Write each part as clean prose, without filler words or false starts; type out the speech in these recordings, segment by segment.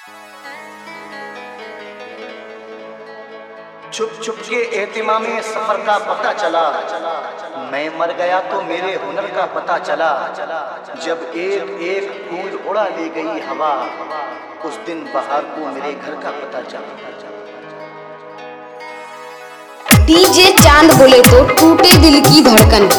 छुप छुप के एहतिमामे सफर का पता चला, मैं मर गया तो मेरे हुनर का पता चला। जब एक एक फूल उड़ा ले गई हवा, उस दिन बहार को मेरे घर का पता चला। डीजे चांद बोले तो टूटे दिल की धड़कन।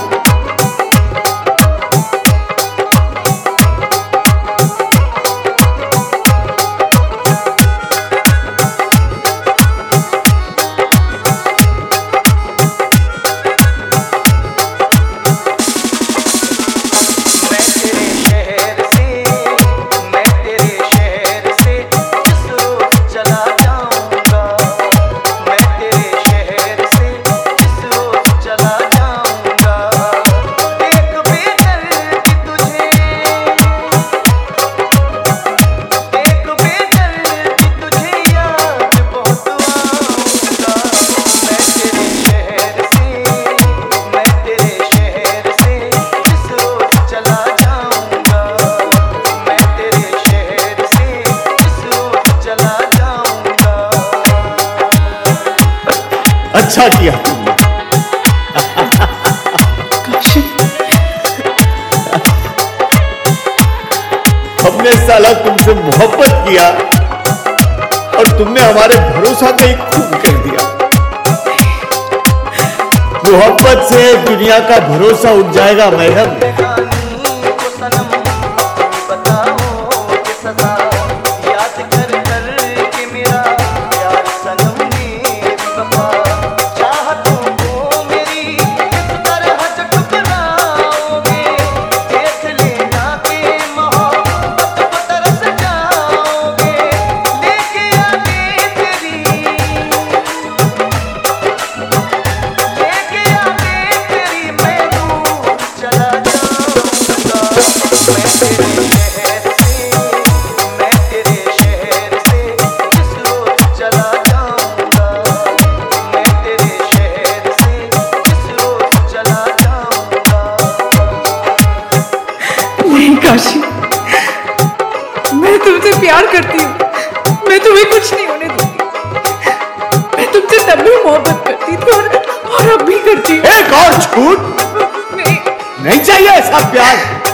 अच्छा किया तुमने। हमने साला तुमसे मोहब्बत किया और तुमने हमारे भरोसा का ही खून कर दिया। मोहब्बत से दुनिया का भरोसा उठ जाएगा मैडम। काशी, मैं तुमसे प्यार करती हूँ, मैं तुम्हें कुछ नहीं होने दूंगी। मैं तुमसे तब भी मोहब्बत करती थी और अब भी करती हूँ। एक और झूठ नहीं चाहिए ऐसा प्यार।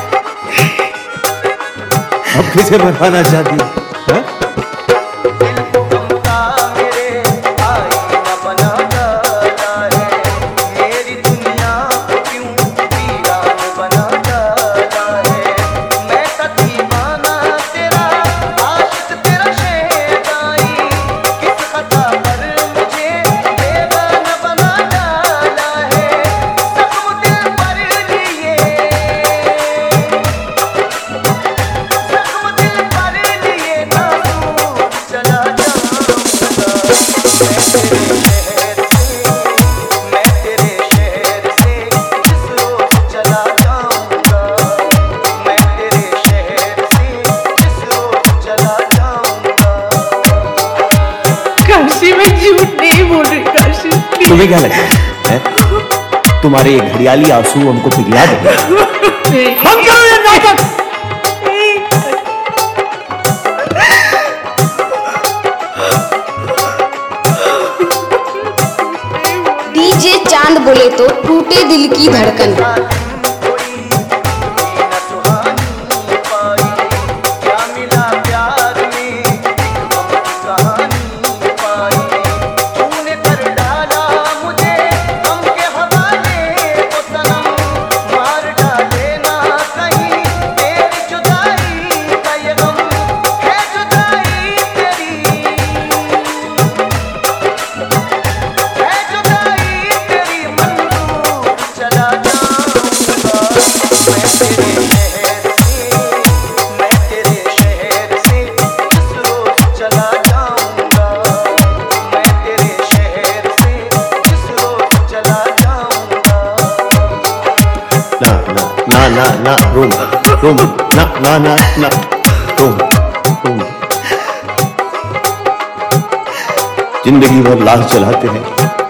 अब किसे मरवाना चाहती है? तुम्हें क्या लगता है? तुम्हारे ये घड़ियाली आंसू हमको पिघला देंगे। हम क्या ये नाटक? डीजे चांद बोले तो टूटे दिल की धड़कन। ना रोम रोम ना ना ना ना रोम रोम। जिंदगी भर लाश जलाते हैं,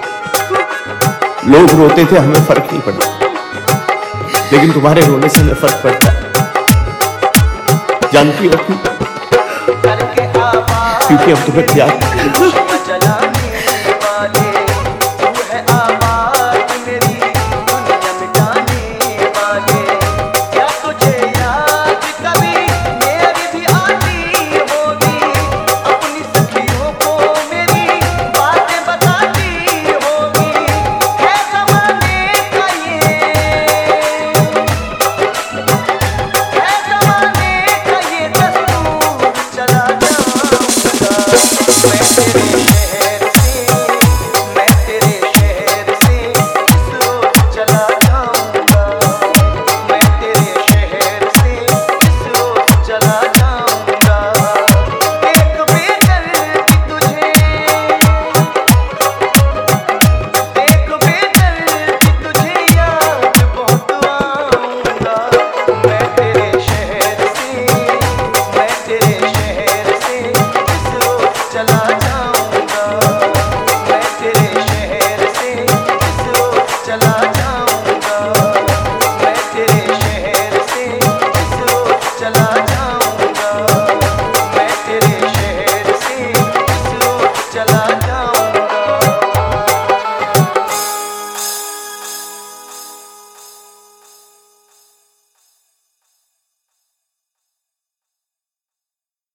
लोग रोते थे हमें फर्क नहीं पड़ता, लेकिन तुम्हारे रोने से हमें फर्क पड़ता। जानती हो क्योंकि हम तुम्हें प्यार करते हैं।